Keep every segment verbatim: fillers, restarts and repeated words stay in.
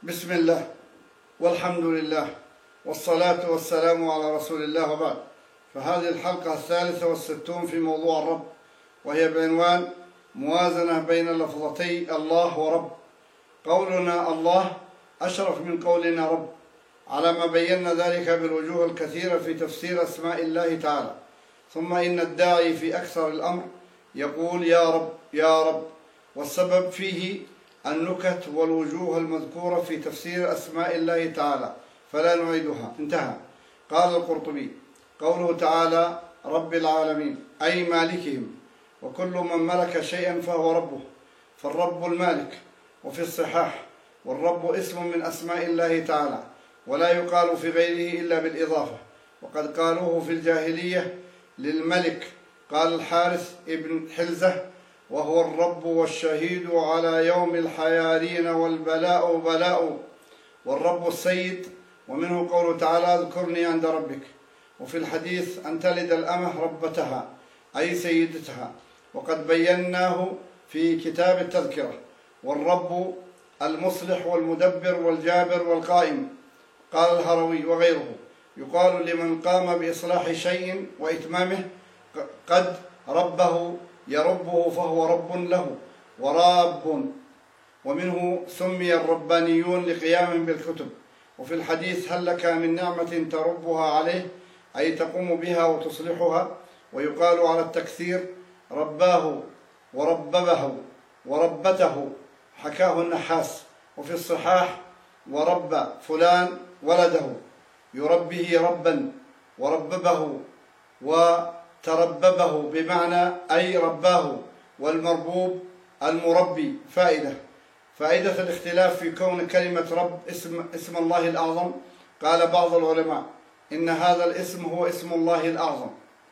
بسم الله والحمد لله والصلاة والسلام على رسول الله وبعد. فهذه الحلقة الثالثة والستون في موضوع الرب، وهي بعنوان موازنة بين لفظتي الله ورب. قولنا الله أشرف من قولنا رب، على ما بينا ذلك بالوجوه الكثيرة في تفسير أسماء الله تعالى. ثم إن الداعي في أكثر الأمر يقول يا رب يا رب، والسبب فيه النكت والوجوه المذكورة في تفسير أسماء الله تعالى، فلا نعيدها. انتهى. قال القرطبي: قوله تعالى رب العالمين أي مالكهم، وكل من ملك شيئا فهو ربه، فالرب المالك. وفي الصحاح: والرب اسم من أسماء الله تعالى، ولا يقال في غيره إلا بالإضافة، وقد قالوه في الجاهلية للملك. قال الحارث ابن حلزة: وهو الرب والشهيد على يوم الحيارين والبلاء بلاء. والرب السيد، ومنه قوله تعالى اذكرني عند ربك. وفي الحديث أن تلد الأمة ربتها أي سيدتها، وقد بيناه في كتاب التذكرة. والرب المصلح والمدبر والجابر والقائم. قال الهروي وغيره: يقال لمن قام بإصلاح شيء وإتمامه قد ربه يربه فهو رب له وراب. ومنه سمي الربانيون لقيامهم بالكتب. وفي الحديث: هل لك من نعمة تربها عليه أي تقوم بها وتصلحها. ويقال على التكثير: رباه ورببه وربته، حكاه النحاس. وفي الصحاح: ورب فلان ولده، يربيه ربا ورببه وترببه بمعنى أي رباه، والمربوب المربي. فائدة فائدة الاختلاف في كون كلمة رب اسم, اسم الله الأعظم. قال بعض العلماء إن هذا الاسم هو اسم الله الأعظم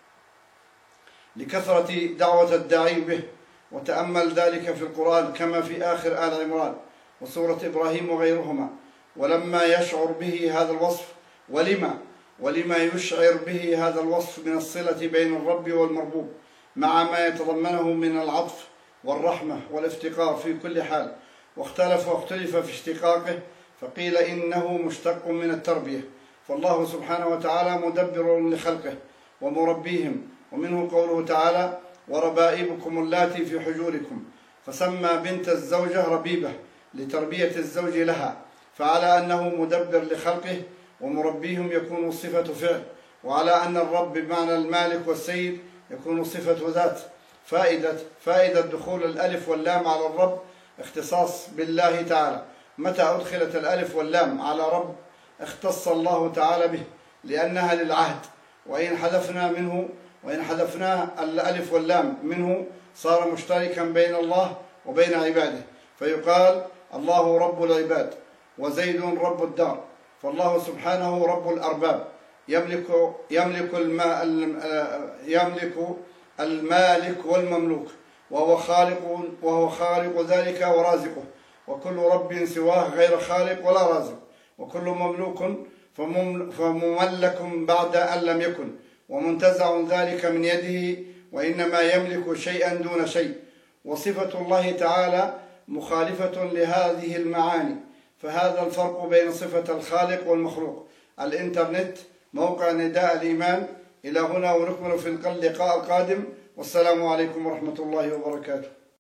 لكثرة دعوة الداعي به، وتأمل ذلك في القرآن كما في آخر آل عمران وسورة إبراهيم وغيرهما. ولما يشعر به هذا الوصف ولما ولما يشعر به هذا الوصف من الصلة بين الرب والمربوب، مع ما يتضمنه من العطف والرحمة والافتقار في كل حال. واختلف واختلف في اشتقاقه، فقيل إنه مشتق من التربية، فالله سبحانه وتعالى مدبر لخلقه ومربيهم. ومنه قوله تعالى: وربائبكم اللاتي في حجوركم، فسمى بنت الزوجة ربيبة لتربية الزوج لها، فعلى أنه مدبر لخلقه ومربيهم يكون صفة فعل، وعلى أن الرب بمعنى المالك والسيد يكون صفة ذات. فائدة فائدة دخول الألف واللام على الرب اختصاص بالله تعالى. متى أدخلت الألف واللام على رب اختص الله تعالى به، لأنها للعهد. وإن حذفنا منه وإن حذفناه الألف واللام منه صار مشتركا بين الله وبين عباده، فيقال الله رب العباد وزيد رب الدار. فالله سبحانه رب الأرباب، يملك يملك الماء يملك المالك والمملوك، وهو خالق وهو خالق ذلك ورازقه. وكل رب سواه غير خالق ولا رازق. وكل مملوك فمملك بعد أن لم يكن، ومنتزع ذلك من يده، وإنما يملك شيئا دون شيء. وصفة الله تعالى مخالفة لهذه المعاني، فهذا الفرق بين صفة الخالق والمخلوق. الإنترنت موقع نداء الإيمان. إلى هنا ونكمل في اللقاء القادم، والسلام عليكم ورحمة الله وبركاته.